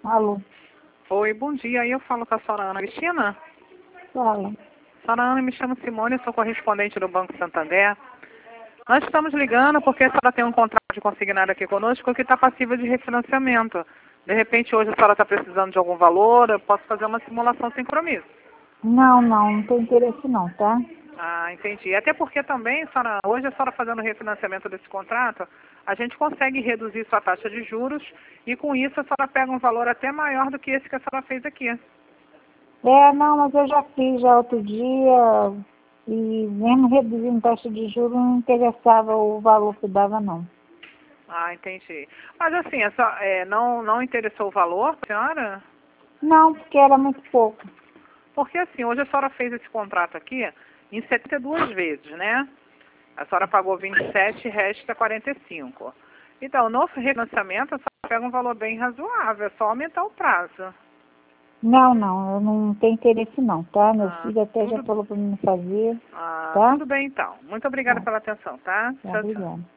Alô, Oi, bom dia. Aí eu falo com a senhora Ana Cristina. fala. Senhora Ana, me chamo Simone, sou correspondente do Banco Santander. Nós estamos ligando porque a senhora tem um contrato de consignado aqui conosco que está passível de refinanciamento. De repente, hoje a senhora está precisando de algum valor, eu posso fazer uma simulação sem compromisso. Não tem interesse não, tá? Ah, entendi. Até porque também, senhora, hoje a senhora fazendo o refinanciamento desse contrato, a gente consegue reduzir sua taxa de juros e com isso a senhora pega um valor até maior do que esse que a senhora fez aqui. Não, mas eu já fiz já outro dia e mesmo reduzindo taxa de juros não interessava o valor que dava não. Ah, entendi. Mas assim, não interessou o valor, senhora? Não, porque era muito pouco. Porque assim, hoje a senhora fez esse contrato aqui em 72 vezes, né? A senhora pagou 27 e resta 45. Então, no refinanciamento, a senhora pega um valor bem razoável, é só aumentar o prazo. Não, eu não tenho interesse não, tá? Meu Ah, filho até já falou para mim fazer, ah, tá? tudo bem então. Muito obrigada Tá, pela atenção, tá? tá, Tchau, tchau. obrigada.